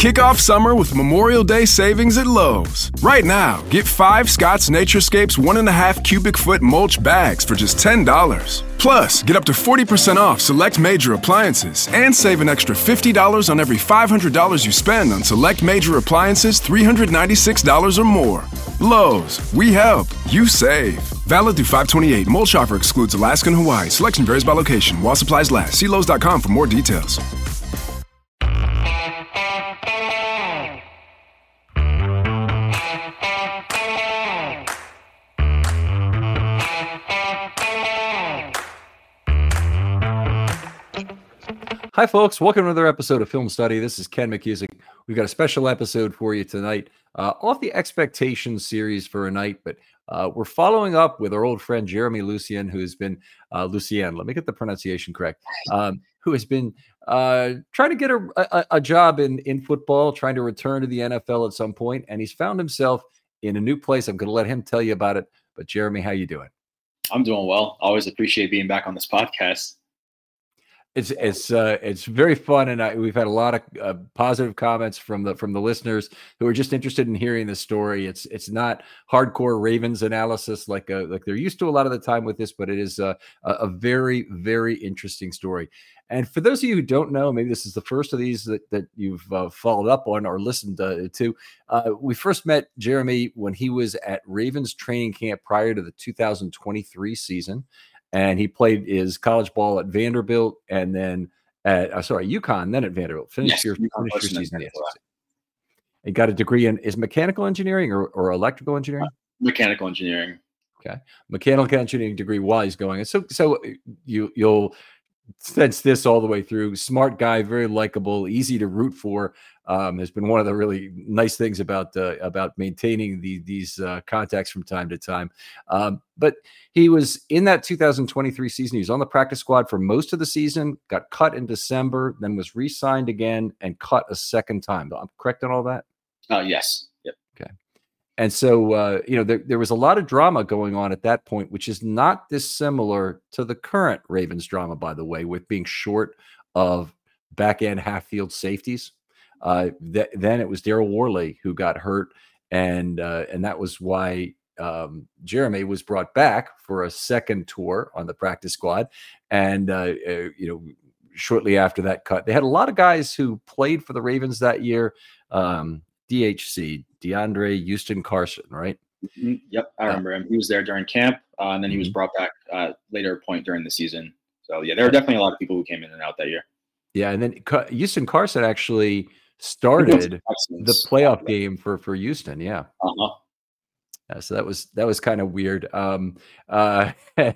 Kick off summer with Memorial Day savings at Lowe's. Right now, get 5 Scott's Naturescapes 1.5 cubic foot mulch bags for just $10. Plus, get up to 40% off select major appliances and save an extra $50 on every $500 you spend on select major appliances $396 or more. Lowe's, we help, you save. Valid through 5/28. Mulch offer excludes Alaska and Hawaii. Selection varies by location. While supplies last. See Lowe's.com for more details. Hi, folks. Welcome to another episode of Film Study. This is Ken McKusick. We've got a special episode for you tonight off the Expectations series for a night, but we're following up with our old friend Jeremy Lucien, who's been Lucien. Let me get the pronunciation correct. Who has been trying to get a job in football, trying to return to the NFL at some point, and he's found himself in a new place. I'm going to let him tell you about it. But Jeremy, how you doing? I'm doing well. Always appreciate being back on this podcast. It's very fun, and we've had a lot of positive comments from the listeners who are just interested in hearing the story. It's not hardcore Ravens analysis like they're used to a lot of the time with this, but it is a very, very interesting story. And for those of you who don't know, maybe this is the first of these that you've followed up on or listened to. We first met Jeremy when he was at Ravens training camp prior to the 2023 season. And he played his college ball at Vanderbilt and then at UConn, then at Vanderbilt. Finished your season in the SEC. He got a degree in mechanical engineering or electrical engineering? Mechanical engineering. Okay. Mechanical engineering degree while he's going. And so you'll sense this all the way through. Smart guy, very likable, easy to root for. Has been one of the really nice things about maintaining these contacts from time to time. But he was in that 2023 season. He was on the practice squad for most of the season, got cut in December, then was re-signed again and cut a second time. I'm correct on all that? Yes. Yep. Okay. And so, there was a lot of drama going on at that point, which is not dissimilar to the current Ravens drama, by the way, with being short of back-end half-field safeties. Then it was Daryl Worley who got hurt, and that was why Jeremy was brought back for a second tour on the practice squad. And shortly after that cut, they had a lot of guys who played for the Ravens that year. DHC, DeAndre Houston Carson, right? Mm-hmm. Yep, I remember him. He was there during camp, and then he was brought back later point during the season. So yeah, there were definitely a lot of people who came in and out that year. Yeah, and then Houston Carson actually started the playoff game for Houston. Yeah. Uh-huh. So that was kind of weird. Let's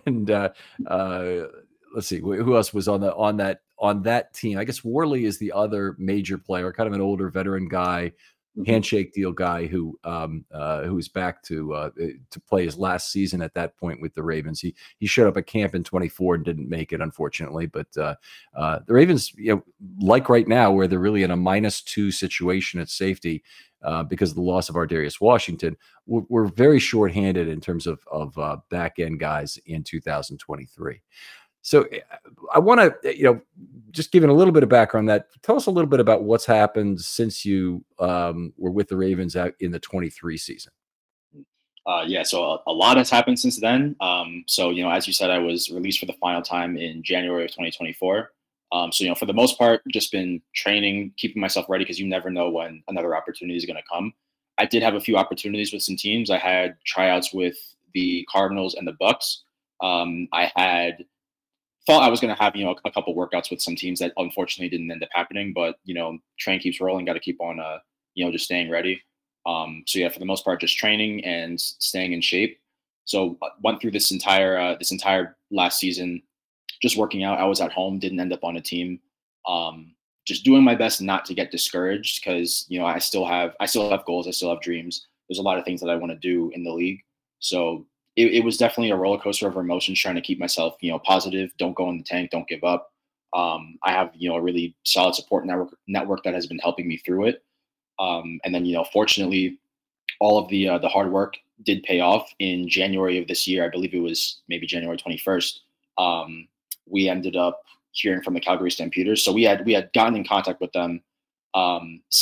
see who else was on that team. I guess Worley is the other major player, kind of an older veteran guy, handshake deal guy who's back to play his last season at that point with the Ravens. He showed up at camp in 24 and didn't make it, unfortunately. But the Ravens, like right now, where they're really in a -2 situation at safety because of the loss of Ardarius Washington, we're very shorthanded in terms of back end guys in 2023. So I want to, just giving a little bit of background that tell us a little bit about what's happened since you were with the Ravens out in the 23 season. So a lot has happened since then. So as you said, I was released for the final time in January of 2024. So for the most part, just been training, keeping myself ready because you never know when another opportunity is going to come. I did have a few opportunities with some teams. I had tryouts with the Cardinals and the Bucks. I had thought I was going to have, a couple workouts with some teams that unfortunately didn't end up happening, but, train keeps rolling, got to keep on, just staying ready. So yeah, for the most part, just training and staying in shape. So went through this entire last season, just working out. I was at home, didn't end up on a team. Just doing my best not to get discouraged because, I still have goals. I still have dreams. There's a lot of things that I want to do in the league. So it was definitely a roller coaster of emotions trying to keep myself, positive, don't go in the tank, don't give up. I have, a really solid support network that has been helping me through it. And then, fortunately, all of the hard work did pay off in January of this year. I believe it was maybe January 21st. We ended up hearing from the Calgary Stampeders. So we had gotten in contact with them, sent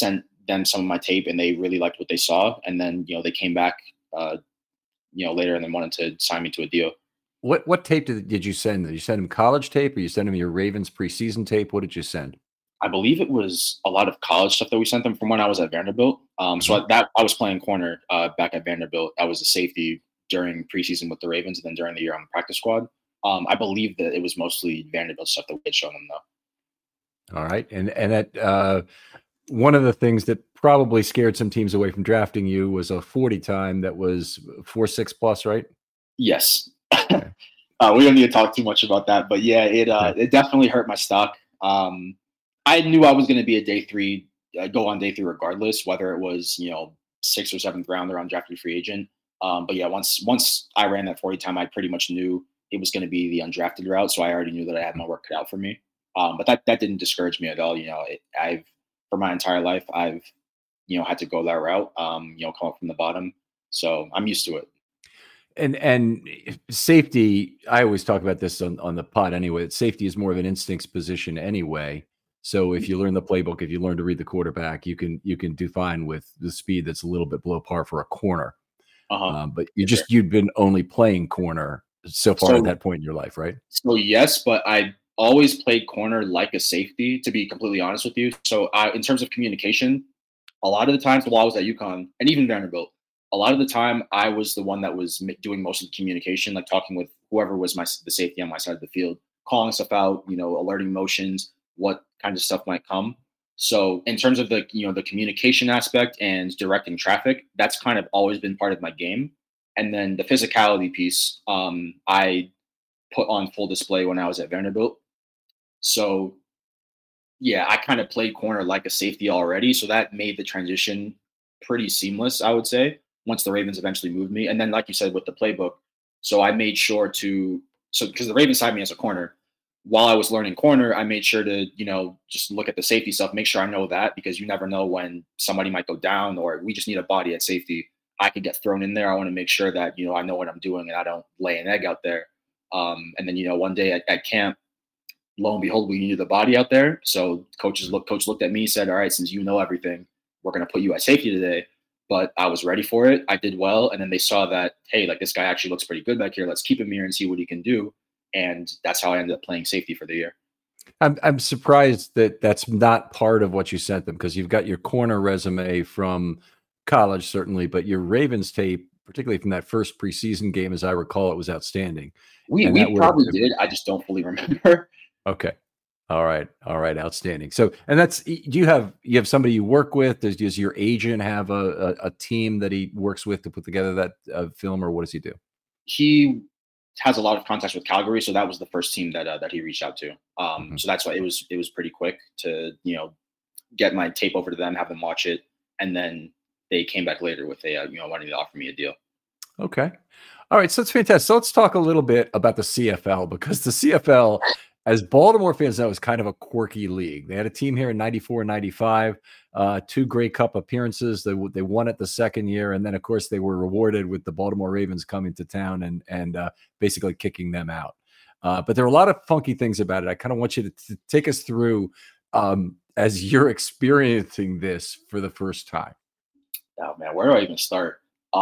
them some of my tape, and they really liked what they saw. And then, they came back, later, and then wanted to sign me to a deal. What tape did you send? Did you send him college tape, or you send him your Ravens preseason tape? What did you send? I believe it was a lot of college stuff that we sent them from when I was at Vanderbilt. So I was playing corner back at Vanderbilt. I was a safety during preseason with the Ravens, and then during the year on the practice squad. I believe that it was mostly Vanderbilt stuff that we had shown them, though. All right, and that one of the things that probably scared some teams away from drafting you was a 40 time that was 4.6 plus, right? Yes. Okay. We don't need to talk too much about that, but yeah, it definitely hurt my stock. I knew I was going to be a day three, go on day three regardless, whether it was 6th or 7th round or undrafted free agent. But yeah, once I ran that 40 time, I pretty much knew it was going to be the undrafted route, so I already knew that I had my work cut out for me. But that didn't discourage me at all. I've for my entire life, I've had to go that route. Come up from the bottom, so I'm used to it. And safety, I always talk about this on the pod anyway. Safety is more of an instincts position anyway. So if you learn the playbook, if you learn to read the quarterback, you can do fine with the speed that's a little bit below par for a corner. But you'd been only playing corner so far at that point in your life, right? So yes, but I always played corner like a safety, to be completely honest with you. So in terms of communication, a lot of the times while I was at UConn and even Vanderbilt, a lot of the time I was the one that was doing most of the communication, like talking with whoever was the safety on my side of the field, calling stuff out, alerting motions, what kind of stuff might come. So in terms of the communication aspect and directing traffic, that's kind of always been part of my game. And then the physicality piece, I put on full display when I was at Vanderbilt. So yeah, I kind of played corner like a safety already. So that made the transition pretty seamless, I would say, once the Ravens eventually moved me. And then, like you said, with the playbook, so I made sure because the Ravens signed me as a corner. While I was learning corner, I made sure to, just look at the safety stuff, make sure I know that, because you never know when somebody might go down or we just need a body at safety. I could get thrown in there. I want to make sure that, I know what I'm doing and I don't lay an egg out there. And then, one day at camp, lo and behold, we needed a body out there. So coach looked at me, said, all right, since you know everything, we're going to put you at safety today. But I was ready for it. I did well. And then they saw that, hey, like this guy actually looks pretty good back here. Let's keep him here and see what he can do. And that's how I ended up playing safety for the year. I'm surprised that that's not part of what you sent them, because you've got your corner resume from college, certainly, but your Ravens tape, particularly from that first preseason game, as I recall, it was outstanding. We probably did. I just don't fully remember. Okay. All right. Outstanding. So, and do you have somebody you work with? Does your agent have a team that he works with to put together that film, or what does he do? He has a lot of contacts with Calgary, so that was the first team that he reached out to. So that's why it was pretty quick to get my tape over to them, have them watch it, and then they came back later with wanting to offer me a deal. Okay. All right. So it's fantastic. So let's talk a little bit about the CFL, because the CFL, as Baltimore fans know, is kind of a quirky league. They had a team here in 94 and 95, 2 Grey Cup appearances. They won it the second year. And then, of course, they were rewarded with the Baltimore Ravens coming to town and basically kicking them out. But there are a lot of funky things about it. I kind of want you to take us through as you're experiencing this for the first time. Oh, man, where do I even start?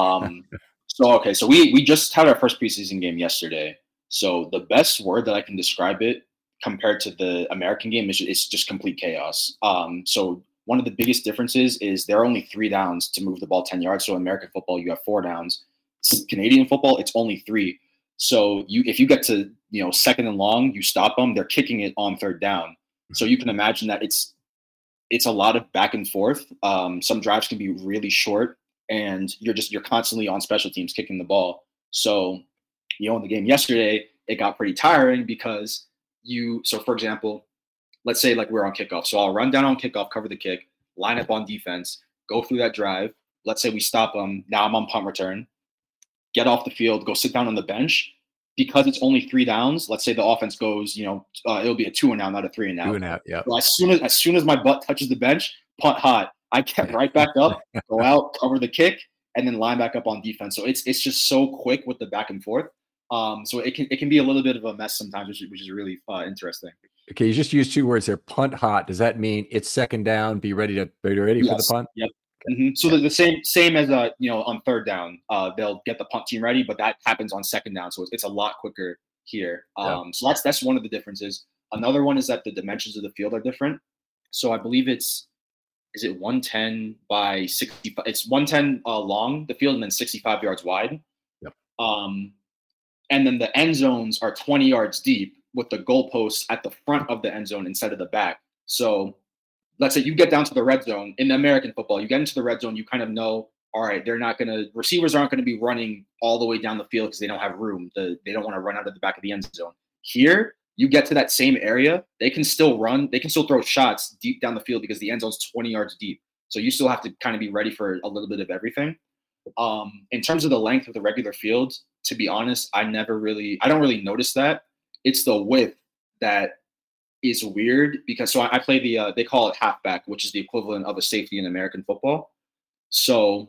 So we just had our first preseason game yesterday. So the best word that I can describe it compared to the American game is it's just complete chaos. So one of the biggest differences is there are only 3 downs to move the ball 10 yards. So in American football, you have 4 downs. Canadian football, it's only 3. So if you get to, second and long, you stop them, they're kicking it on 3rd down. So you can imagine that it's a lot of back and forth. Some drives can be really short, and you're constantly on special teams kicking the ball. So, in the game yesterday, it got pretty tiring because so for example, let's say like we're on kickoff. So I'll run down on kickoff, cover the kick, line up on defense, go through that drive. Let's say we stop them. Now I'm on punt return, get off the field, go sit down on the bench. Because it's only 3 downs, let's say the offense goes, it'll be a 2 and out, not a 3 and out. 2 and out, yeah. So as soon as my butt touches the bench, punt hot, I get right back up, go out, cover the kick, and then line back up on defense. So it's just so quick with the back and forth. So it can be a little bit of a mess sometimes, which is really interesting. Okay, you just used two words there. Punt hot. Does that mean it's second down? Be ready for the punt. Yep. Okay. So the same as on third down, they'll get the punt team ready, but that happens on second down, so it's a lot quicker here. So that's one of the differences. Another one is that the dimensions of the field are different. So I believe is it 110 by 65? It's 110 long the field and then 65 yards wide. Yep. And then the end zones are 20 yards deep with the goalposts at the front of the end zone instead of the back. So let's say you get down to the red zone in American football, you get into the red zone, you kind of know, all right, receivers aren't going to be running all the way down the field because they don't have room. They don't want to run out of the back of the end zone. Here, you get to that same area, they can still run, they can still throw shots deep down the field because the end zone's 20 yards deep. So you still have to kind of be ready for a little bit of everything. In terms of the length of the regular field, to be honest, I don't really notice that. It's the width that is weird because I play they call it halfback, which is the equivalent of a safety in American football. So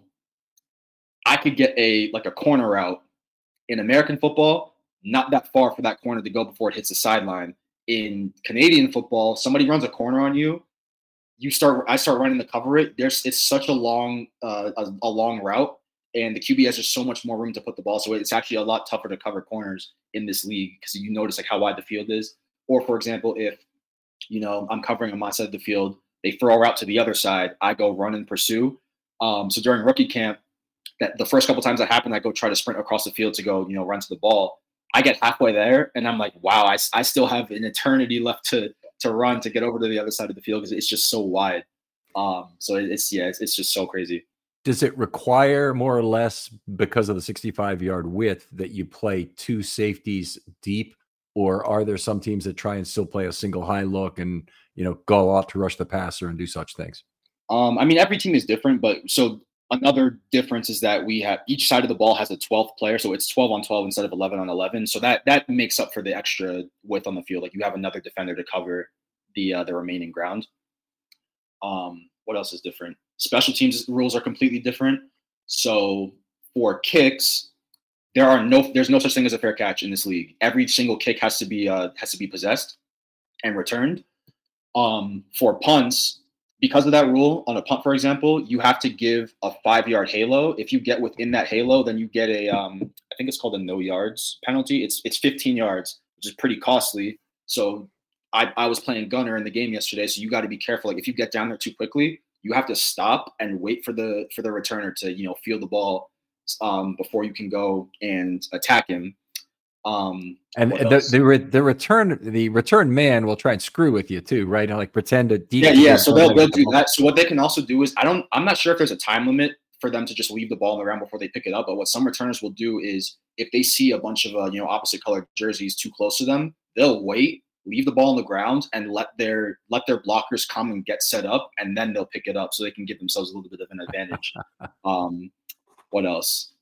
I could get a corner route in American football, not that far for that corner to go before it hits the sideline. In Canadian football, somebody runs a corner on you, I start running to cover it. It's such a long route, and the QB has just so much more room to put the ball. So it's actually a lot tougher to cover corners in this league because you notice how wide the field is. Or for example, if I'm covering on my side of the field, they throw a route to the other side, I go run and pursue. So during rookie camp, that the first couple times that happened, I go try to sprint across the field to go run to the ball. I get halfway there, and I'm like, wow, I still have an eternity left to run to get over to the other side of the field because it's just so wide. So it's just so crazy. Does it require more or less, because of the 65-yard width, that you play two safeties deep, or are there some teams that try and still play a single high look and go out to rush the passer and do such things? I mean, every team is different, but so another difference is that we have each side of the ball has a 12th player, so it's 12 on 12 instead of 11 on 11. So that makes up for the extra width on the field. Like you have another defender to cover the remaining ground. What else is different? Special teams rules are completely different. So for kicks, there's no such thing as a fair catch in this league. Every single kick has to be possessed and returned. For punts, because of that rule, on a punt, for example, you have to give a 5-yard halo. If you get within that halo, then you get a I think it's called a no yards penalty. It's 15 yards, which is pretty costly. So I was playing gunner in the game yesterday, so you got to be careful. Like if you get down there too quickly, you have to stop and wait for the returner to field the ball before you can go and attack him. And the return man will try and screw with you too, right? And pretend to yeah. So they'll do that. So what they can also do is I'm not sure if there's a time limit for them to just leave the ball on the ground before they pick it up. But what some returners will do is if they see a bunch of opposite colored jerseys too close to them, they'll wait, leave the ball on the ground, and let their blockers come and get set up, and then they'll pick it up so they can give themselves a little bit of an advantage. What else?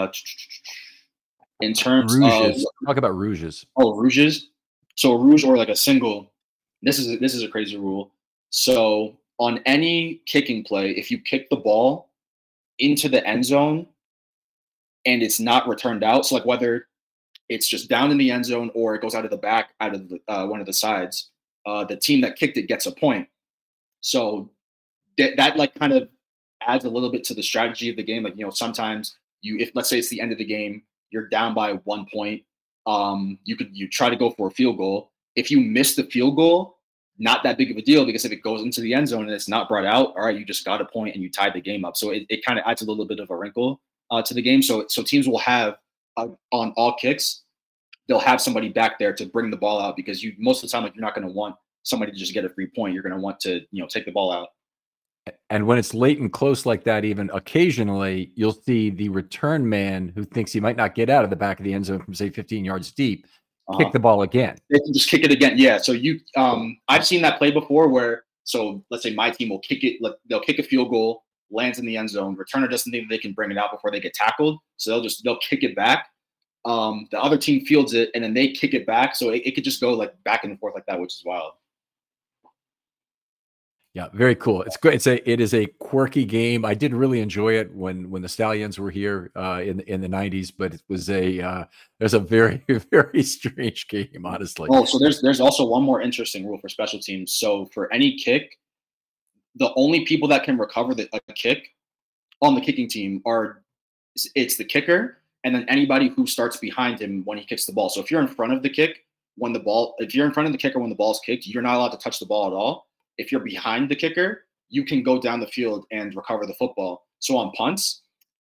In terms rouges. Talk about rouges. Oh, rouges. So a rouge or a single. This is a crazy rule. So on any kicking play, if you kick the ball into the end zone and it's not returned out, so whether it's just down in the end zone or it goes out of the back, out of one of the sides, the team that kicked it gets a point. So that kind of adds a little bit to the strategy of the game. Sometimes if let's say it's the end of the game, you're down by 1 point. You try to go for a field goal. If you miss the field goal, not that big of a deal because if it goes into the end zone and it's not brought out, all right, you just got a point and you tied the game up. So it kind of adds a little bit of a wrinkle to the game. So teams will have on all kicks, they'll have somebody back there to bring the ball out because most of the time you're not going to want somebody to just get a free point. You're going to want to take the ball out. And when it's late and close like that, even occasionally you'll see the return man who thinks he might not get out of the back of the end zone from say 15 yards deep, kick the ball again. They can just kick it again. Yeah. So I've seen that play before where, so let's say my team will kick it, they'll kick a field goal, lands in the end zone, returner doesn't think they can bring it out before they get tackled. So they'll kick it back. The other team fields it and then they kick it back. So it could just go back and forth like that, which is wild. Yeah, very cool. It's good. It is a quirky game. I did really enjoy it when the Stallions were here in the 90s, but it was there's a very very strange game, honestly. Oh, so there's also one more interesting rule for special teams. So for any kick, the only people that can recover a kick on the kicking team it's the kicker and then anybody who starts behind him when he kicks the ball. So if you're in front of the kick if you're in front of the kicker when the ball's kicked, you're not allowed to touch the ball at all. If you're behind the kicker, you can go down the field and recover the football. So on punts,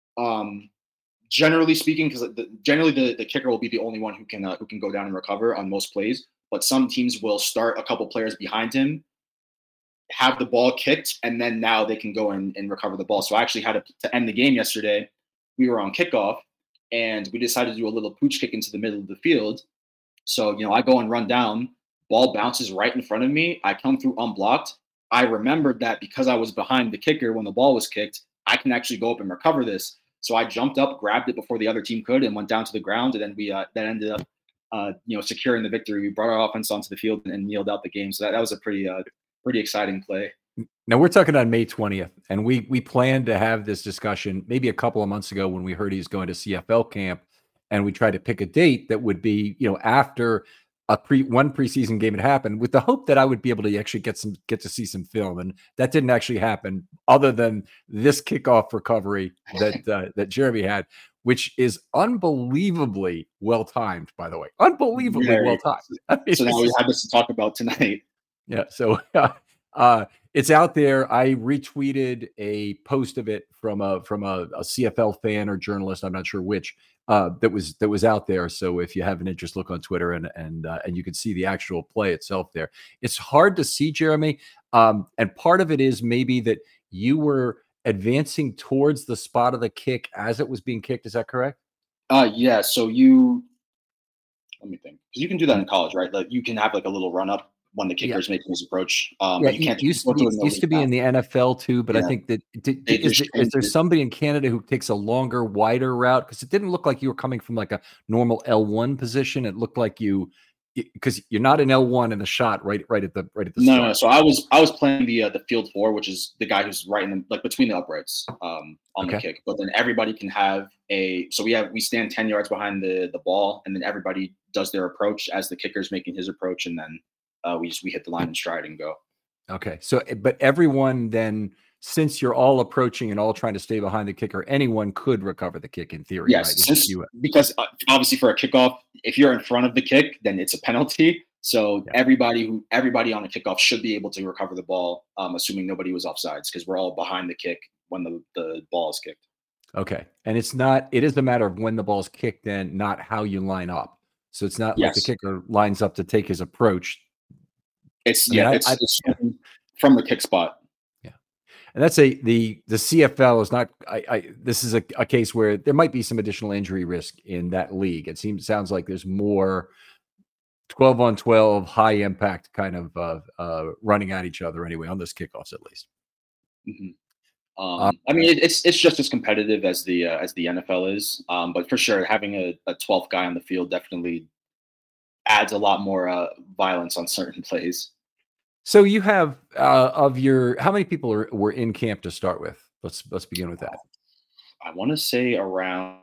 generally speaking, because generally the kicker will be the only one who can go down and recover on most plays. But some teams will start a couple players behind him, have the ball kicked, and then now they can go and recover the ball. So I actually had to end the game yesterday. We were on kickoff, and we decided to do a little pooch kick into the middle of the field. So, I go and run down, ball bounces right in front of me. I come through unblocked. I remembered that because I was behind the kicker when the ball was kicked, I can actually go up and recover this. So I jumped up, grabbed it before the other team could, and went down to the ground. And then we that ended up, securing the victory. We brought our offense onto the field and kneeled out the game. So that was a pretty exciting play. Now we're talking on May 20th, and we planned to have this discussion maybe a couple of months ago when we heard he's going to CFL camp, and we tried to pick a date that would be, after one preseason game had happened, with the hope that I would be able to actually get to see some film, and that didn't actually happen. Other than this kickoff recovery that Jeremy had, which is unbelievably well timed, by the way, unbelievably well timed. So now we have this to talk about tonight. Yeah. So it's out there. I retweeted a post of it from a CFL fan or journalist, I'm not sure which, that was out there. So if you have an interest, look on Twitter and you can see the actual play itself there. It's hard to see, Jeremy. And part of it is maybe that you were advancing towards the spot of the kick as it was being kicked. Is that correct? Yeah. So let me think. Because you can do that in college, right? Like you can have like a little run up when the kicker is making his approach. But you can't. Used to be in the NFL too, but I think that is there somebody in Canada who takes a longer, wider route? Because it didn't look like you were coming from like a normal L1 position. It looked like because you're not in L1 in the shot right at the start. No. So I was playing the field 4, which is the guy who's right in between the uprights on the kick. But then everybody can have we stand 10 yards behind the ball, and then everybody does their approach as the kicker's making his approach, and then we hit the line and stride and go. Okay. So, but everyone then, since you're all approaching and all trying to stay behind the kicker, anyone could recover the kick in theory. Yes. Right? Because obviously for a kickoff, if you're in front of the kick, then it's a penalty. So everybody on a kickoff should be able to recover the ball, assuming nobody was offsides, because we're all behind the kick when the ball is kicked. Okay. And it is a matter of when the ball is kicked, then not how you line up. So it's not like the kicker lines up to take his approach. It's from the kick spot. Yeah. And that's the CFL is not, this is a case where there might be some additional injury risk in that league. Sounds like there's more 12 on 12 high impact kind of running at each other anyway, on those kickoffs, at least. Mm-hmm. I mean, it's just as competitive as the NFL is. But for sure, having a 12th guy on the field definitely adds a lot more violence on certain plays. So you have how many people were in camp to start with? Let's begin with that. I want to say around.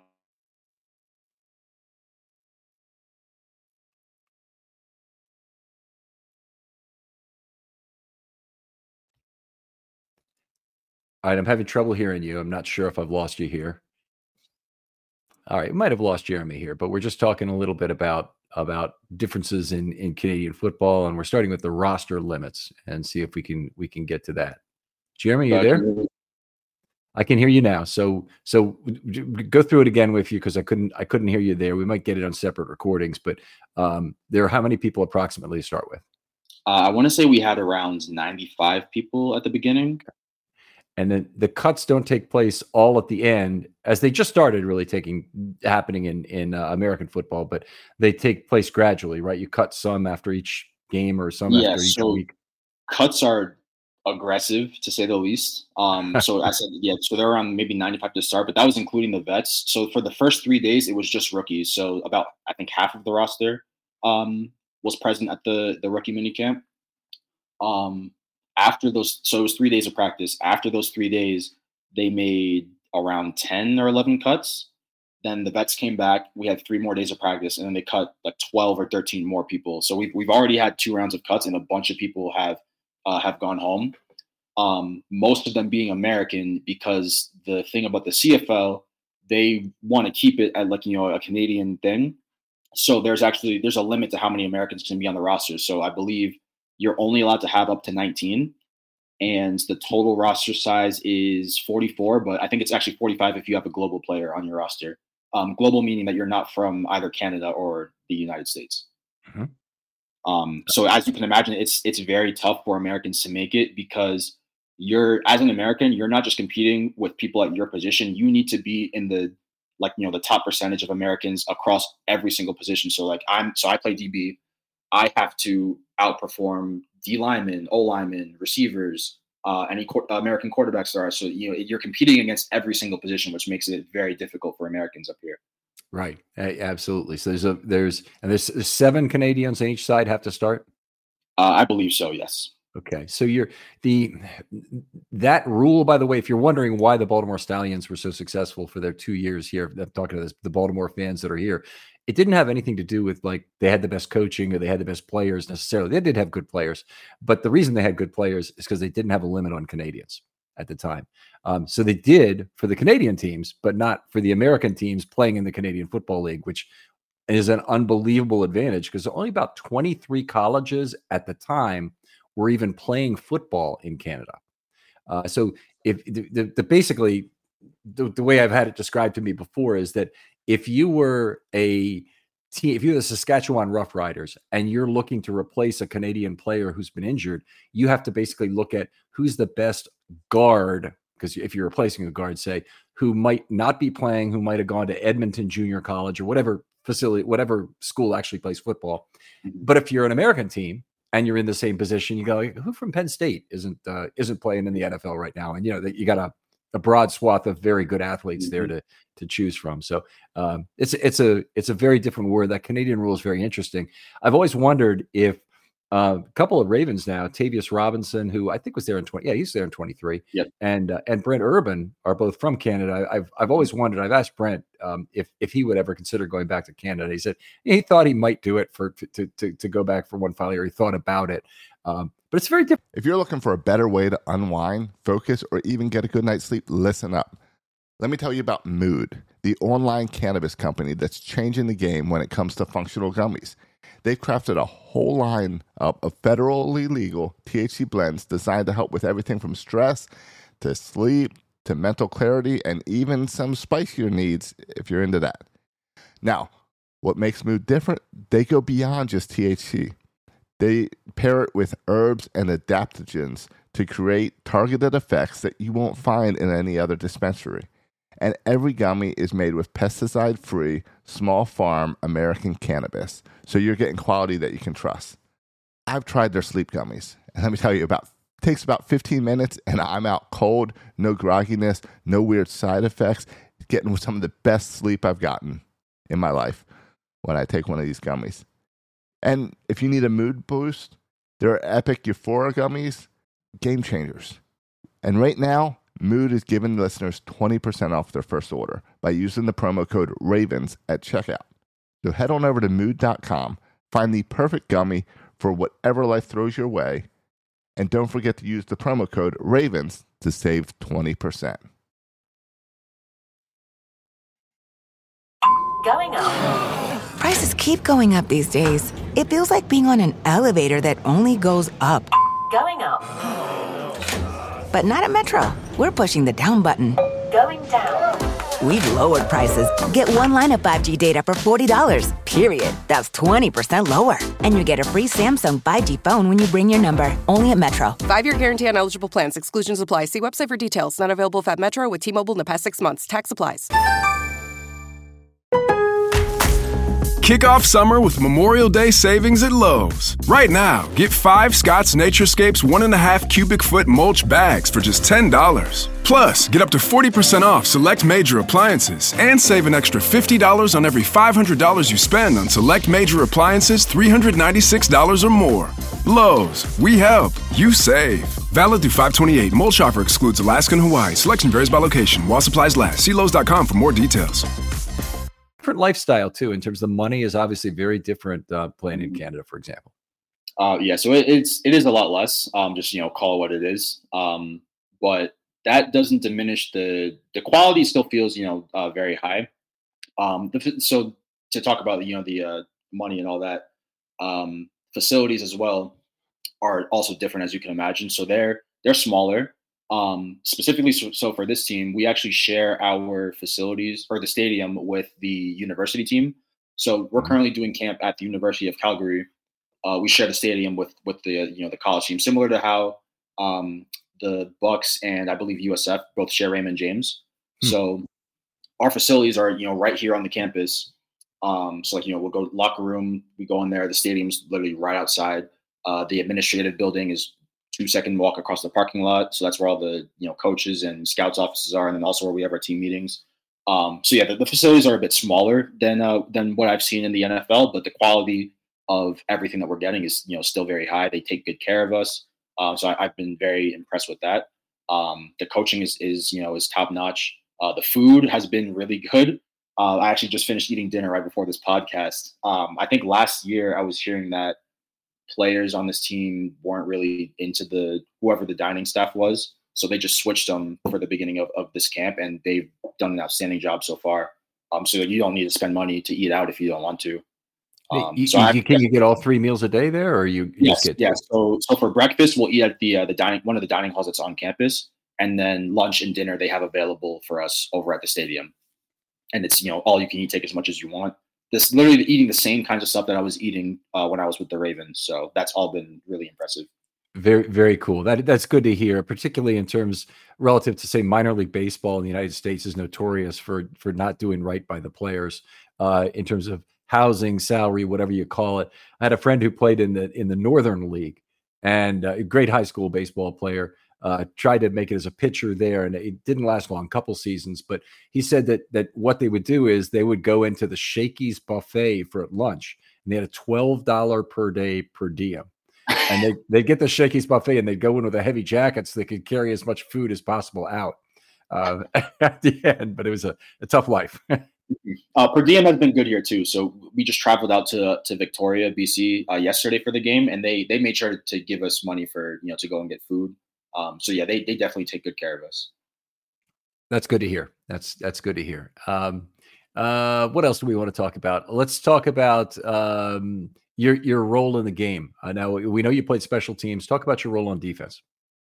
All right, I'm having trouble hearing you. I'm not sure if I've lost you here. All right, we might have lost Jeremy here, but we're just talking a little bit about differences in Canadian football, and we're starting with the roster limits and see if we can get to that. Jeremy, you there? I can hear you now. So go through it again with you, because I couldn't hear you there. We might get it on separate recordings, but there are how many people approximately to start with? I want to say we had around 95 people at the beginning. And then the cuts don't take place all at the end, as they just started really happening in American football, but they take place gradually, right? You cut some after each game or some after each week. Cuts are aggressive, to say the least. So I said, so they're around maybe 95 to start, but that was including the vets. So for the first 3 days, it was just rookies. So about, I think, half of the roster was present at the rookie minicamp. after those, so it was 3 days of practice. After those 3 days, they made around 10 or 11 cuts. Then the vets came back. We had 3 more days of practice, and then they cut like 12 or 13 more people. So we've already had 2 rounds of cuts, and a bunch of people have gone home. Most of them being American, because the thing about the CFL, they want to keep it at like, a Canadian thing. So there's a limit to how many Americans can be on the roster. So I believe you're only allowed to have up to 19, and the total roster size is 44, but I think it's actually 45 if you have a global player on your roster. Global meaning that you're not from either Canada or the United States. Mm-hmm. So as you can imagine, it's very tough for Americans to make it, because as an American, you're not just competing with people at your position. You need to be in the top percentage of Americans across every single position. So I play DB. I have to outperform D linemen, O linemen, receivers, any American quarterbacks there are. So, you're competing against every single position, which makes it very difficult for Americans up here. Right. Absolutely. So there's 7 Canadians on each side have to start. I believe so. Yes. Okay. So that rule, by the way, if you're wondering why the Baltimore Stallions were so successful for their 2 years here, I'm talking to the Baltimore fans that are here, it didn't have anything to do with like they had the best coaching or they had the best players necessarily. They did have good players, but the reason they had good players is because they didn't have a limit on Canadians at the time. So they did for the Canadian teams, but not for the American teams playing in the Canadian Football League, which is an unbelievable advantage, because only about 23 colleges at the time were even playing football in Canada. So if basically the way I've had it described to me before is that if you were the Saskatchewan Roughriders and you're looking to replace a Canadian player who's been injured, you have to basically look at who's the best guard, because if you're replacing a guard, say, who might not be playing, who might have gone to Edmonton Junior College or whatever facility, whatever school actually plays football. But if you're an American team and you're in the same position, you go, who from Penn State isn't playing in the NFL right now? And that you got a broad swath of very good athletes there to choose from. So it's a very different world. That Canadian rule is very interesting. I've always wondered if a couple of Ravens now, Tavius Robinson, who I think was there in 20, he's there in 23, yep. and Brent Urban are both from Canada. I've always wondered. I've asked Brent if he would ever consider going back to Canada. He said he thought he might do it to go back for one final year. He thought about it. But it's very different. If you're looking for a better way to unwind, focus, or even get a good night's sleep, listen up. Let me tell you about Mood, the online cannabis company that's changing the game when it comes to functional gummies. They've crafted a whole line of federally legal THC blends designed to help with everything from stress to sleep to mental clarity and even some spicier needs if you're into that. Now, what makes Mood different? They go beyond just THC. They pair it with herbs and adaptogens to create targeted effects that you won't find in any other dispensary. And every gummy is made with pesticide-free, small farm American cannabis, so you're getting quality that you can trust. I've tried their sleep gummies, and let me tell you, it takes about 15 minutes, and I'm out cold, no grogginess, no weird side effects, getting some of the best sleep I've gotten in my life when I take one of these gummies. And if you need a mood boost, there are Epic Euphoria gummies, game changers. And right now, Mood is giving listeners 20% off their first order by using the promo code RAVENS at checkout. So head on over to mood.com, find the perfect gummy for whatever life throws your way, and don't forget to use the promo code RAVENS to save 20%. Going up. Prices keep going up these days. It feels like being on an elevator that only goes up. Going up. But not at Metro. We're pushing the down button. Going down. We've lowered prices. Get one line of 5G data for $40, period. That's 20% lower. And you get a free Samsung 5G phone when you bring your number. Only at Metro. 5-year guarantee on eligible plans. Exclusions apply. See website for details. Not available if at Metro with T-Mobile in the past 6 months. Tax applies. Kick off summer with Memorial Day savings at Lowe's. Right now, get 5 Scott's Naturescapes 1.5 cubic foot mulch bags for just $10. Plus, get up to 40% off select major appliances and save an extra $50 on every $500 you spend on select major appliances $396 or more. Lowe's, we help, you save. Valid through 5/28. Mulch offer excludes Alaska and Hawaii. Selection varies by location. While supplies last. See Lowe's.com for more details. Different lifestyle too, in terms of money is obviously very different playing in Canada, for example. Yeah, so it is a lot less. Just call it what it is. But that doesn't diminish the quality. Still feels very high. So to talk about the money and all that, facilities as well are also different, as you can imagine. So they're smaller. Specifically, so for this team, we actually share our facilities or the stadium with the university team. So we're currently doing camp at the University of Calgary. We share the stadium with the the college team, similar to how the Bucks and I believe USF both share Raymond James. So our facilities are right here on the campus. So we'll go locker room, we go in there. The stadium's literally right outside. The administrative building is 2-second walk across the parking lot. So that's where all the coaches and scouts offices are, and then also where we have our team meetings. So yeah, the facilities are a bit smaller than what I've seen in the NFL, but the quality of everything that we're getting is still very high. They take good care of us. So I've been very impressed with that. The coaching is top notch. The food has been really good. I actually just finished eating dinner right before this podcast. I think last year I was hearing that players on this team weren't really into whoever the dining staff was. So they just switched them for the beginning of this camp, and they've done an outstanding job so far. So you don't need to spend money to eat out if you don't want to. Can you get all 3 meals a day there, or you yes, just get? Yes. So for breakfast, we'll eat at the one of the dining halls that's on campus, and then lunch and dinner they have available for us over at the stadium. And it's all you can eat, take as much as you want. This literally eating the same kinds of stuff that I was eating when I was with the Ravens. So that's all been really impressive. Very, very cool. That's good to hear, particularly in terms relative to, say, minor league baseball in the United States is notorious for not doing right by the players in terms of housing, salary, whatever you call it. I had a friend who played in the Northern League, and a great high school baseball player. Tried to make it as a pitcher there, and it didn't last long, a couple seasons. But he said that what they would do is they would go into the Shakey's buffet for lunch, and they had a $12 per day per diem. And they'd get the Shakey's buffet, and they'd go in with a heavy jacket so they could carry as much food as possible out at the end. But it was a tough life. Per diem has been good here too. So we just traveled out to Victoria, BC yesterday for the game, and they made sure to give us money for to go and get food. So yeah, they definitely take good care of us. That's good to hear. That's good to hear. What else do we want to talk about? Let's talk about your role in the game. Now we know you played special teams. Talk about your role on defense.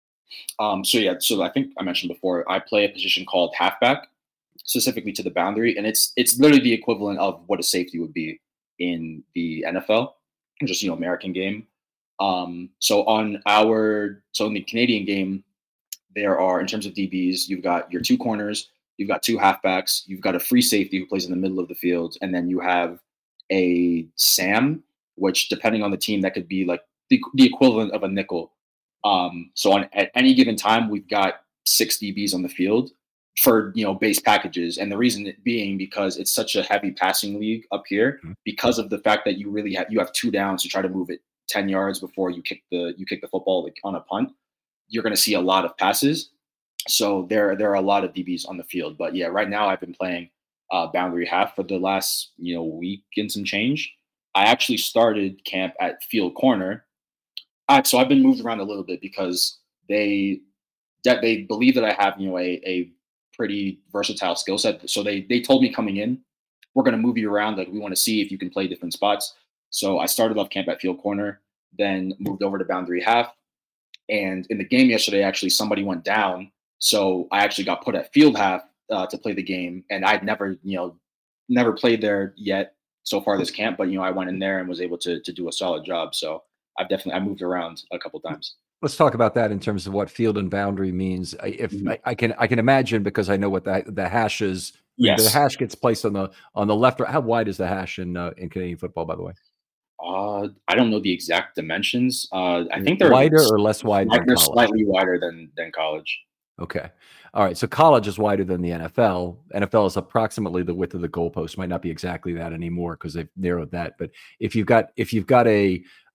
So I think I mentioned before, I play a position called halfback, specifically to the boundary, and it's literally the equivalent of what a safety would be in the NFL, just American game. So in the Canadian game, there are, in terms of DBs, you've got your 2 corners, you've got 2 halfbacks, you've got a free safety who plays in the middle of the field, and then you have a Sam, which depending on the team, that could be like the equivalent of a nickel. So at any given time, we've got 6 DBs on the field for base packages, and the reason being because it's such a heavy passing league up here, because of the fact that you have 2 downs to try to move it 10 yards before you kick the football on a punt. You're going to see a lot of passes. So there are a lot of DBs on the field. But yeah, right now I've been playing boundary half for the last week and some change. I actually started camp at field corner. So I've been moved around a little bit because they believe that I have a pretty versatile skill set. So they told me coming in, we're going to move you around. Like, we want to see if you can play different spots. So I started off camp at field corner, then moved over to boundary half. And in the game yesterday, actually, somebody went down. So I actually got put at field half to play the game. And I'd never played there yet so far this camp. But, I went in there and was able to do a solid job. So I moved around a couple times. Let's talk about that in terms of what field and boundary means. I can imagine, because I know what the hash is. Yes. The hash gets placed on the left. How wide is the hash in Canadian football, by the way? I don't know the exact dimensions. I think they're wider or less wide. They're slightly wider than college. Okay. All right. So college is wider than the NFL. NFL is approximately the width of the goalpost. Might not be exactly that anymore because they've narrowed that. But if you've got a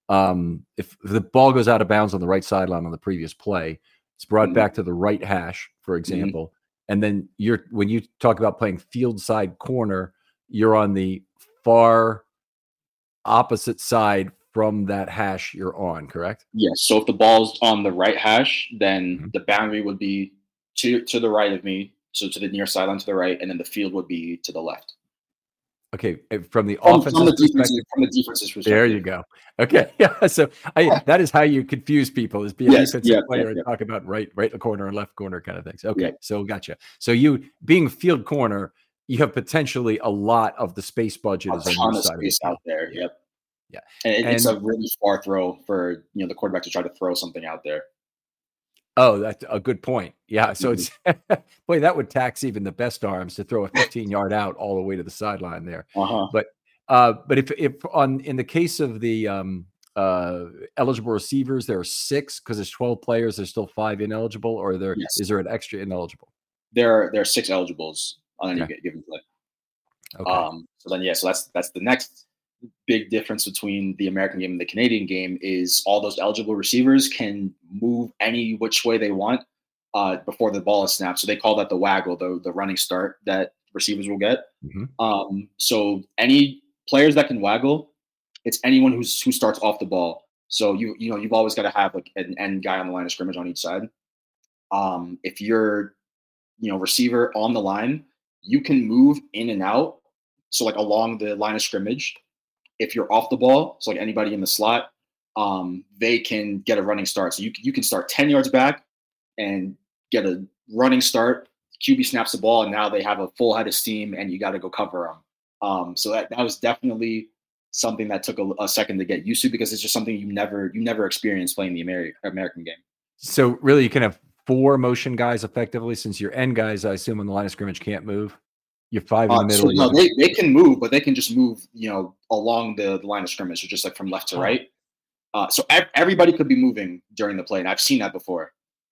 if the ball goes out of bounds on the right sideline on the previous play, it's brought Mhm. back to the right hash, for example. And then when you talk about playing field side corner, you're on the far opposite side from that hash you're on, correct? Yes. So if the ball's on the right hash, then Mhm. the boundary would be to the right of me, so to the near sideline to the right, and then the field would be to the left. Okay, from the From offense's perspective. the defense's perspective. There you go. Okay, yeah. So that is how you confuse people, is be a Yes, defensive yep, player yep, and yep. talk about right corner and left corner kind of things. Okay, Yep. so gotcha. So you being field corner, you have potentially a lot of the space budget A is on ton your of side of the space field. out there. Yeah, Yep. yeah. And it's And a really far throw for the quarterback to try to throw something out there. oh, that's a good point. Yeah. So Mhm. it's boy, that would tax even the best arms to throw a 15-yard out all the way to the sideline there. Uh-huh. But if in the case of the eligible receivers, there are 6 because there's 12 players. There's still 5 ineligible, or Yes. is there an extra ineligible? There are 6 eligibles on any Okay. given play. Okay. So that's the next big difference between the American game and the Canadian game is all those eligible receivers can move any which way they want before the ball is snapped. So they call that the waggle, the running start that receivers will get. Mhm. So any players that can waggle, it's anyone who starts off the ball. So you've always got to have like an end guy on the line of scrimmage on each side. If you're receiver on the line, you can move in and out. So like along the line of scrimmage, if you're off the ball, so like anybody in the slot, they can get a running start. So you can start 10 yards back and get a running start. QB snaps the ball, and now they have a full head of steam, and you got to go cover them. So that was definitely something that took a second to get used to because it's just something you never experienced playing the American game. So really, you can have 4 motion guys effectively, since your end guys, I assume, on the line of scrimmage can't move. You're 5 in the middle. So no, they can move, but they can just move, along the line of scrimmage, so just like from left to right. So everybody could be moving during the play, and I've seen that before.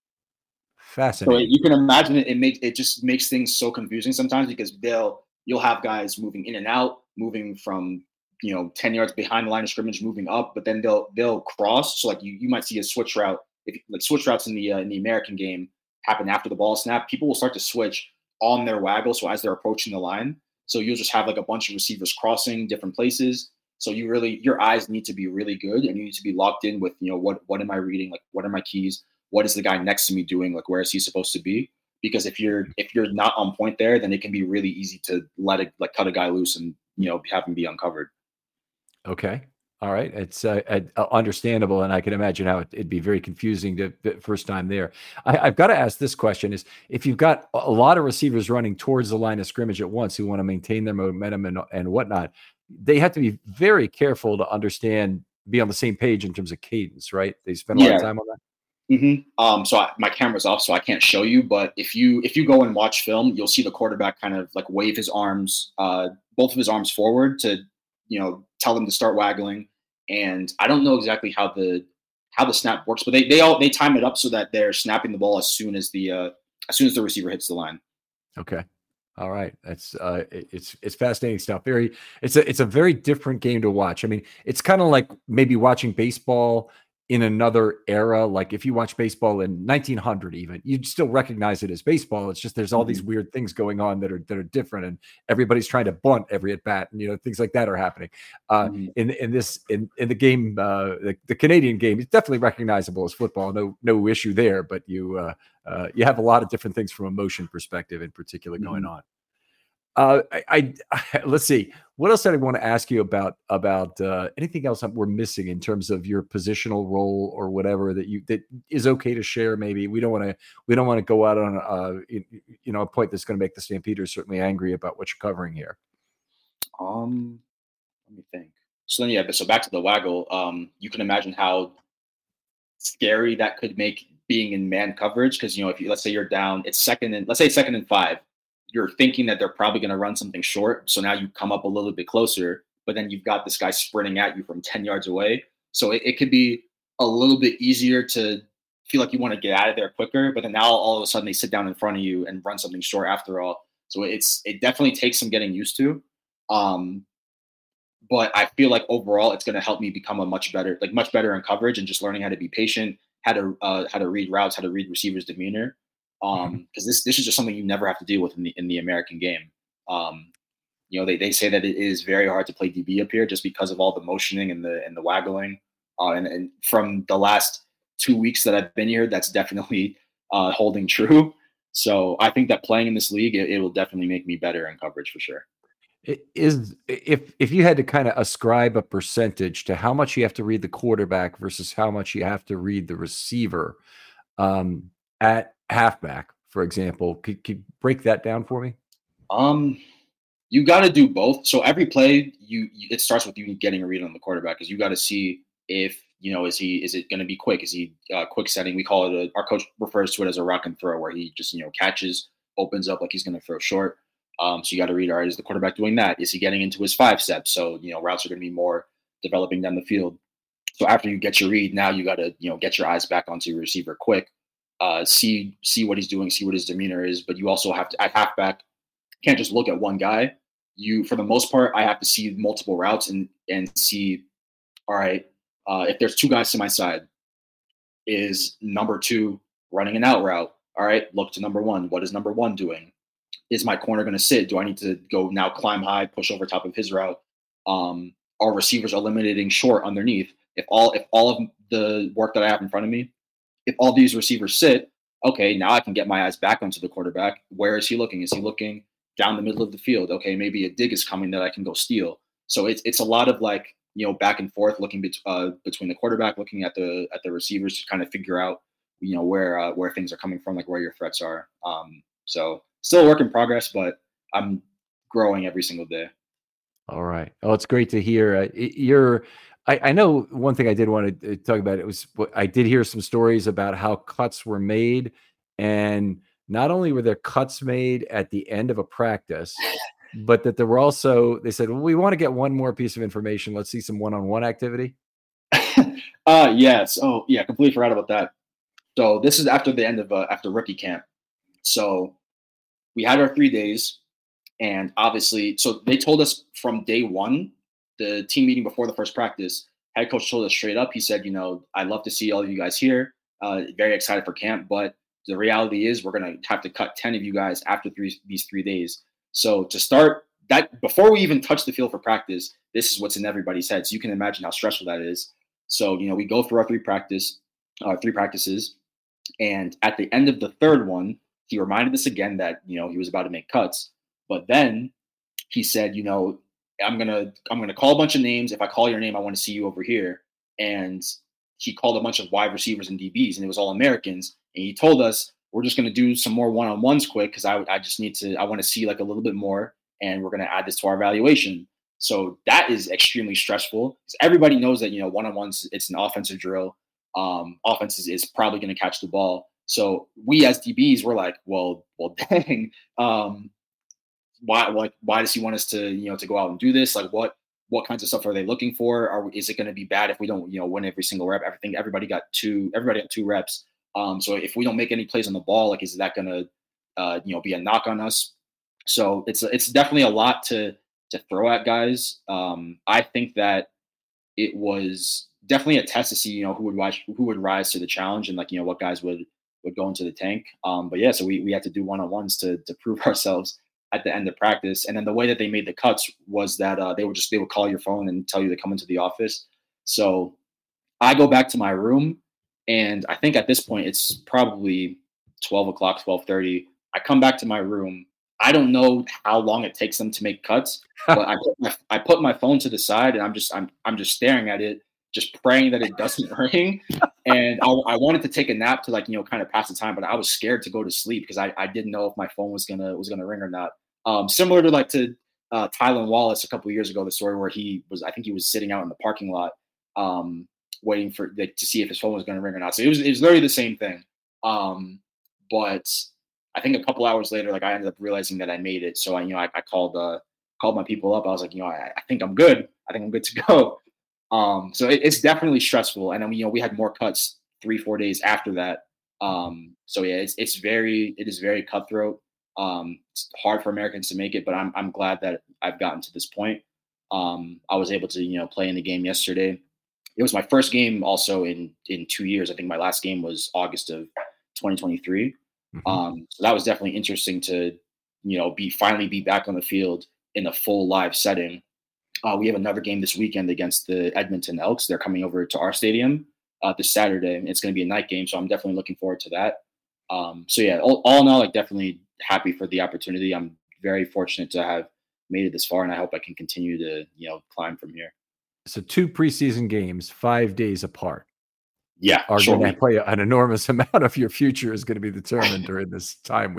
So Fascinating. you can imagine it just makes things so confusing sometimes because you'll have guys moving in and out, moving from 10 yards behind the line of scrimmage, moving up, but then they'll cross. So like you might see a switch route. If like switch routes in the American game happen after the ball snap, people will start to switch on their waggle. So as they're approaching the line, so you'll just have like a bunch of receivers crossing different places. So your eyes need to be really good, and you need to be locked in with what am I reading? Like what are my keys? What is the guy next to me doing? Like where is he supposed to be? Because if you're not on point there, then it can be really easy to cut a guy loose and have him be uncovered. Okay. All right. It's understandable, and I can imagine how it'd be very confusing the first time there. I've got to ask this question: is if you've got a lot of receivers running towards the line of scrimmage at once who want to maintain their momentum and whatnot, they have to be very careful to be on the same page in terms of cadence, right? They spend a lot of time on that. Mm-hmm. So my camera's off, so I can't show you. But if you go and watch film, you'll see the quarterback kind of like wave his arms, both of his arms forward to tell them to start waggling. And I don't know exactly how the snap works, but they time it up so that they're snapping the ball as soon as the receiver hits the line. Okay. All right. That's it's fascinating stuff. It's a very different game to watch. I mean, it's kind of like maybe watching baseball in another era. Like if you watch baseball in 1900, even you'd still recognize it as baseball. It's just there's all these weird things going on that are different, and everybody's trying to bunt every at bat, and things like that are happening. In the game, the Canadian game is definitely recognizable as football. No issue there. But you have a lot of different things from a motion perspective, in particular, going on. Let's see. What else did I want to ask you about anything else we're missing in terms of your positional role or whatever that is okay to share? Maybe we don't want to go out on a point that's going to make the Stampeders certainly angry about what you're covering here. Let me think. So then, so back to the waggle. You can imagine how scary that could make being in man coverage, because let's say you're down, let's say it's 2nd and 5. You're thinking that they're probably going to run something short. So now you come up a little bit closer, but then you've got this guy sprinting at you from 10 yards away. So it could be a little bit easier to feel like you want to get out of there quicker, but then now all of a sudden they sit down in front of you and run something short after all. So it definitely takes some getting used to. but I feel like overall it's going to help me become much better in coverage and just learning how to be patient, how to read routes, how to read receivers' demeanor. Because this is just something you never have to deal with in the American game. They say that it is very hard to play DB up here just because of all the motioning and the waggling. And from the last 2 weeks that I've been here, that's definitely holding true. So I think that playing in this league, it will definitely make me better in coverage for sure. It is, if you had to kind of ascribe a percentage to how much you have to read the quarterback versus how much you have to read the receiver at halfback, for example, could you break that down for me? You got to do both. So every play, it starts with you getting a read on the quarterback, because you got to see if, is it going to be quick? Is he quick setting? We call it our coach refers to it as a rock and throw, where he just, catches, opens up like he's going to throw short. So you got to read, all right, is the quarterback doing that? Is he getting into his 5 steps? So, routes are going to be more developing down the field. So after you get your read, now you got to, get your eyes back onto your receiver quick, see what he's doing, see what his demeanor is. But you also have to, at halfback, can't just look at one guy. For the most part, I have to see multiple routes and see, all right, if there's 2 guys to my side, is number 2 running an out route? All right, look to number 1. What is number 1 doing? Is my corner going to sit? Do I need to go now climb high, push over top of his route? Our receivers eliminating short underneath. If all of the work that I have in front of me, if all these receivers sit, okay, now I can get my eyes back onto the quarterback. Where is he looking? Is he looking down the middle of the field? Okay, maybe a dig is coming that I can go steal. So it's a lot of back and forth, looking between the quarterback, looking at the receivers to kind of figure out where things are coming from, like where your threats are. So still a work in progress, but I'm growing every single day. All right. Oh, it's great to hear. I know one thing I did want to talk about. I did hear some stories about how cuts were made, and not only were there cuts made at the end of a practice, but that there were also, they said, well, we want to get one more piece of information. Let's see some one-on-one activity. Yes. Oh yeah. Completely forgot about that. So this is after the end of after rookie camp. So we had our 3 days, and obviously, so they told us from day 1, the team meeting before the first practice, head coach told us straight up, he said, I'd love to see all of you guys here. Very excited for camp, but the reality is we're going to have to cut 10 of you guys after these 3 days. So to start that, before we even touch the field for practice, this is what's in everybody's head. So you can imagine how stressful that is. So, we go through our 3 practices, and at the end of the 3rd one, he reminded us again that, he was about to make cuts, but then he said, I'm going to call a bunch of names. If I call your name, I want to see you over here. And he called a bunch of wide receivers and DBs, and it was all Americans. And he told us, we're just going to do some more one-on-ones quick, because I want to see a little bit more, and we're going to add this to our evaluation. So that is extremely stressful, because everybody knows that, one-on-ones, it's an offensive drill. Offense is probably going to catch the ball. So we as DBs were like, well, dang, why does he want us to, to go out and do this? What kinds of stuff are they looking for? Is it going to be bad if we don't, win every single rep? Everybody got 2 reps. So if we don't make any plays on the ball, is that going to, be a knock on us? So it's definitely a lot to throw at guys. I think that it was definitely a test to see, who would rise to the challenge, and what guys would go into the tank. But yeah, so we had to do one-on-ones to prove ourselves at the end of practice. And then the way that they made the cuts was that they would call your phone and tell you to come into the office. So I go back to my room, and I think at this point it's probably 12 o'clock, 12:30. I come back to my room. I don't know how long it takes them to make cuts, but I put my phone to the side, and I'm just staring at it, just praying that it doesn't ring. And I wanted to take a nap to kind of pass the time, but I was scared to go to sleep because I didn't know if my phone was gonna ring or not. Similar to Tylan Wallace a couple of years ago, the story where I think he was sitting out in the parking lot, waiting for to see if his phone was going to ring or not. So it was literally the same thing. But I think a couple hours later, I ended up realizing that I made it. So I called my people up. I was like, I think I'm good. I think I'm good to go. So it's definitely stressful. And then, we had more cuts 3-4 days after that. So yeah, it is very cutthroat. It's hard for Americans to make it, but I'm glad that I've gotten to this point. I was able to, play in the game yesterday. It was my first game also in 2 years. I think my last game was August of 2023. So that was definitely interesting to, finally be back on the field in a full live setting. We have another game this weekend against the Edmonton Elks. They're coming over to our stadium this Saturday. It's going to be a night game, so I'm definitely looking forward to that. So yeah, all in all, like definitely happy for the opportunity. I'm very fortunate to have made it this far, and I hope I can continue to, climb from here. So 2 preseason games, 5 days apart. Yeah, are going to play an enormous amount of your future is going to be determined during this time.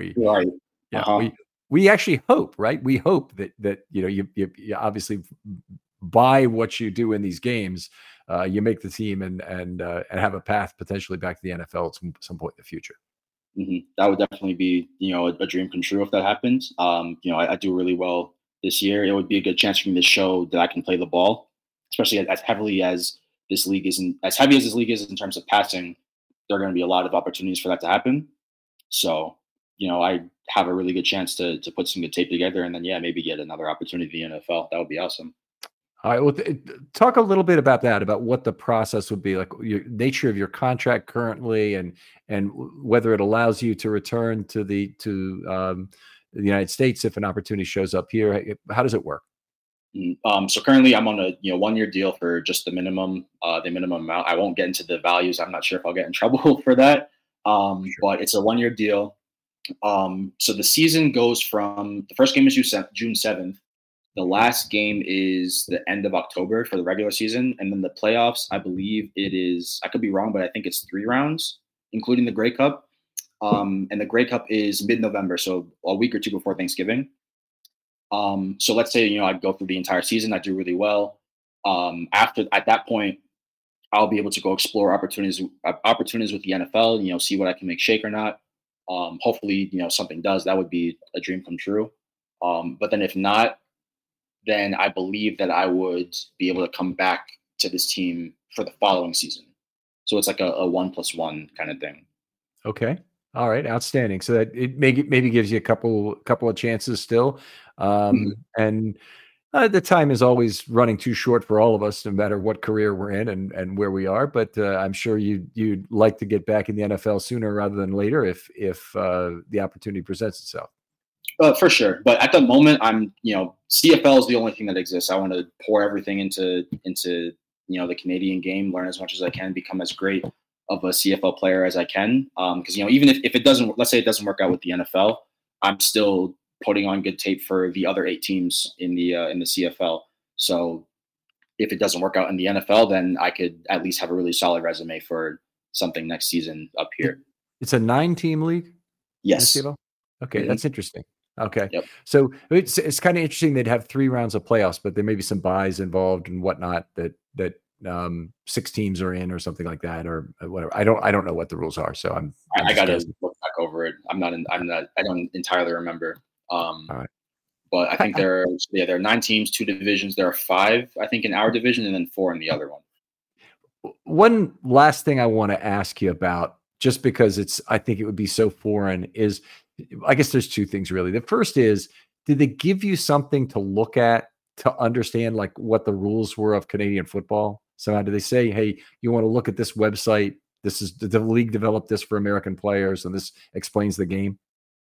We actually hope, right? We hope that you obviously by what you do in these games, you make the team and have a path potentially back to the NFL at some point in the future. That would definitely be, a dream come true if that happens. I do really well this year. It would be a good chance for me to show that I can play the ball, especially as heavily as this league isn't as heavy as this league is in terms of passing. There are going to be a lot of opportunities for that to happen. So, I have a really good chance to put some good tape together and then, maybe get another opportunity in the NFL. That would be awesome. All right. Well, talk a little bit about that, about what the process would be, like your nature of your contract currently, and whether it allows you to return to the United States if an opportunity shows up here. How does it work? So currently I'm on a 1-year deal for just the minimum amount. I won't get into the values. I'm not sure if I'll get in trouble for that. But it's a 1-year deal. So the season goes from the first game is June 7th. The last game is the end of October for the regular season. And then the playoffs, I believe it is, I could be wrong, but I think it's 3 rounds, including the Grey Cup. And the Grey Cup is mid-November, so a week or 2 before Thanksgiving. So let's say, I go through the entire season, I do really well. At that point, I'll be able to go explore opportunities with the NFL, see what I can make shake or not. Hopefully, something does. That would be a dream come true. But then if not, then I believe that I would be able to come back to this team for the following season. So it's like a 1+1 kind of thing. Okay. All right. Outstanding. So that it maybe gives you a couple of chances still. And the time is always running too short for all of us, no matter what career we're in and where we are. But I'm sure you'd like to get back in the NFL sooner rather than later if the opportunity presents itself. For sure. But at the moment, I'm, CFL is the only thing that exists. I want to pour everything into the Canadian game, learn as much as I can, become as great of a CFL player as I can. Because, even if it doesn't, let's say it doesn't work out with the NFL, I'm still putting on good tape for the other 8 teams in the CFL. So if it doesn't work out in the NFL, then I could at least have a really solid resume for something next season up here. It's a 9-team league? Yes. Okay, That's interesting. Okay. Yep. So it's kind of interesting they'd have 3 rounds of playoffs, but there may be some buys involved and whatnot that 6 teams are in or something like that, or whatever. I don't know what the rules are. So I got to look back over it. I don't entirely remember. All right. But I think there are 9 teams, 2 divisions. There are 5, I think, in our division, and then 4 in the other one. One last thing I want to ask you about, just because I think it would be so foreign, is I guess there's 2 things really. The first is, did they give you something to look at to understand like what the rules were of Canadian football? So how do they say, hey, you want to look at this website? This is the league developed this for American players, and this explains the game.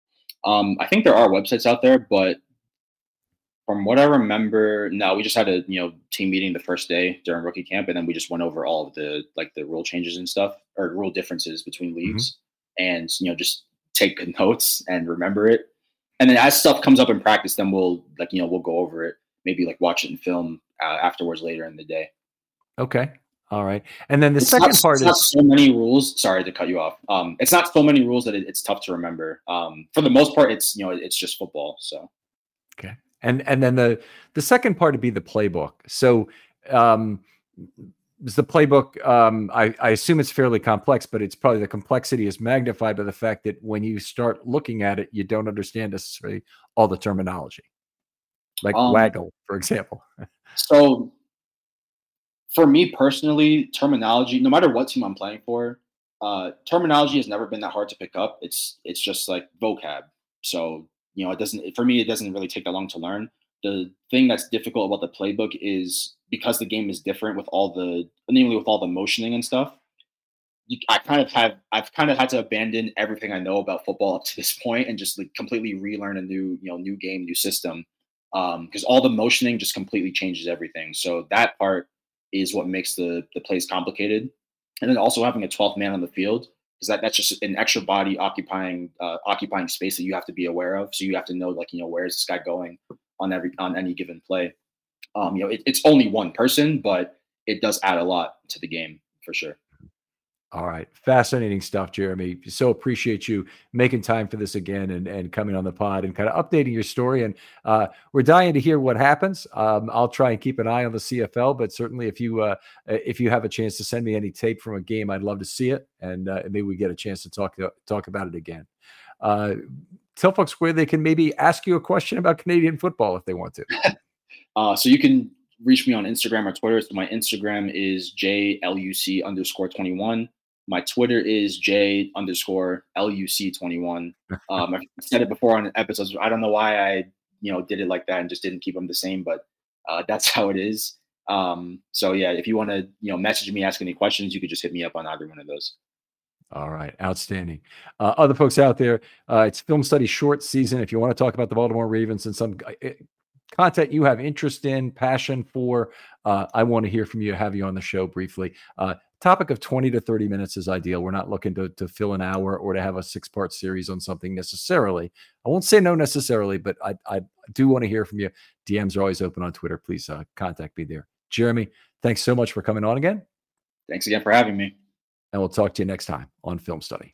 I think there are websites out there, but from what I remember, no, we just had a team meeting the first day during rookie camp, and then we just went over all of the rule changes and stuff, or rule differences between leagues, and just take good notes and remember it. And then as stuff comes up in practice, then we'll go over it, maybe watch it in film afterwards later in the day. Okay. All right. And then the second part is not so many rules. Sorry to cut you off. It's not so many rules that it's tough to remember. For the most part, it's just football. So. Okay. And then the second part would be the playbook. So is the playbook, I assume it's fairly complex, but it's probably the complexity is magnified by the fact that when you start looking at it, you don't understand necessarily all the terminology, like waggle, for example. So for me personally, terminology, no matter what team I'm playing for, terminology has never been that hard to pick up. It's just like vocab. So, it doesn't really take that long to learn. the thing that's difficult about the playbook is because the game is different with namely with all the motioning and stuff. I've kind of had to abandon everything I know about football up to this point and just like completely relearn a new game, new system. Because all the motioning just completely changes everything. So that part is what makes the plays complicated. And then also having a 12th man on the field, because that's just an extra body occupying space that you have to be aware of. So you have to know, like, where is this guy going on any given play. It's only one person, but it does add a lot to the game for sure. All right. Fascinating stuff, Jeremy. So appreciate you making time for this again and coming on the pod and kind of updating your story. And we're dying to hear what happens. I'll try and keep an eye on the CFL, but certainly if you have a chance to send me any tape from a game, I'd love to see it. And maybe we get a chance to talk about it again. Tell folks where they can maybe ask you a question about Canadian football if they want to. So you can reach me on Instagram or Twitter. So my Instagram is JLUC_21. My Twitter is J_LUC21. I've said it before on episodes. I don't know why I, did it like that and just didn't keep them the same, but that's how it is. So yeah, if you want to, message me, ask any questions, you could just hit me up on either one of those. All right. Outstanding. Other folks out there, it's Film Study short season. If you want to talk about the Baltimore Ravens and some content you have interest in, passion for, I want to hear from you, have you on the show briefly. Topic of 20 to 30 minutes is ideal. We're not looking to fill an hour or to have a 6-part series on something necessarily. I won't say no necessarily, but I do want to hear from you. DMs are always open on Twitter. Please contact me there. Jeremy, thanks so much for coming on again. Thanks again for having me. And we'll talk to you next time on Film Study.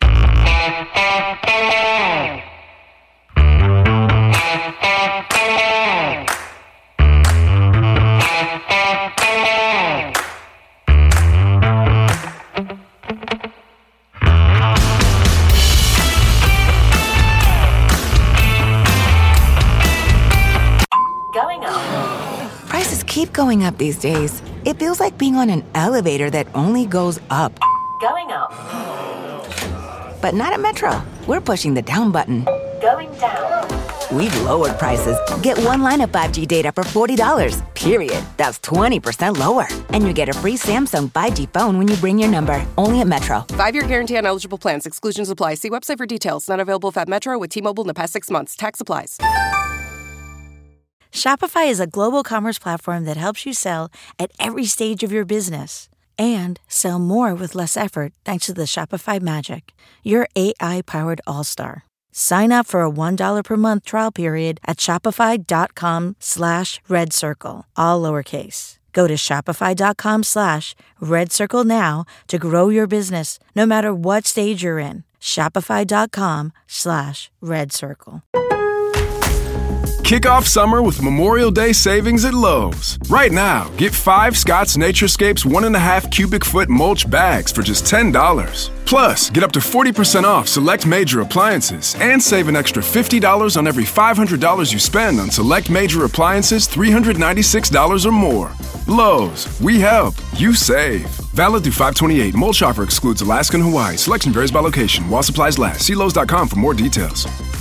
Prices keep going up these days. It feels like being on an elevator that only goes up. Going up. But not at Metro. We're pushing the down button. Going down. We've lowered prices. Get one line of 5G data for $40, period. That's 20% lower. And you get a free Samsung 5G phone when you bring your number. Only at Metro. 5-year guarantee on eligible plans. Exclusions apply. See website for details. Not available at Metro with T-Mobile in the past 6 months. Tax applies. Shopify is a global commerce platform that helps you sell at every stage of your business and sell more with less effort thanks to the Shopify Magic, your AI-powered all-star. Sign up for a $1 per month trial period at shopify.com/redcircle, all lowercase. Go to shopify.com/redcircle now to grow your business, no matter what stage you're in. Shopify.com/redcircle. Kick off summer with Memorial Day savings at Lowe's. Right now, get 5 Scott's Naturescapes 1.5 cubic foot mulch bags for just $10. Plus, get up to 40% off select major appliances and save an extra $50 on every $500 you spend on select major appliances $396 or more. Lowe's, we help, you save. Valid through 5/28. Mulch offer excludes Alaska and Hawaii. Selection varies by location. While supplies last. See Lowe's.com for more details.